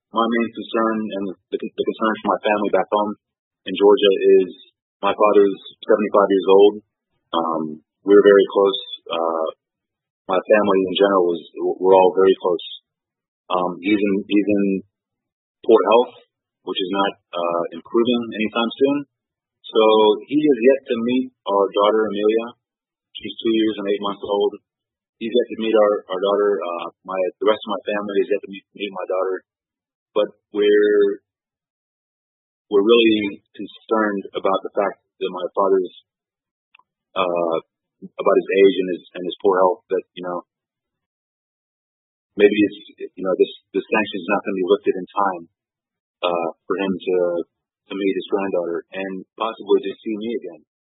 my main concern and the concern for my family back home in Georgia is my father's 75 years old. We're very close. My family in general we're all very close. He's in poor health, which is not improving anytime soon. So he is yet to meet our daughter Amelia. She's 2 years and 8 months old. He's yet to meet our daughter. The rest of my family is yet to meet my daughter. But we're really concerned about the fact that my father's about his age and his poor health. That maybe this sanction is not going to be lifted in time for him to meet his granddaughter and possibly to see me again.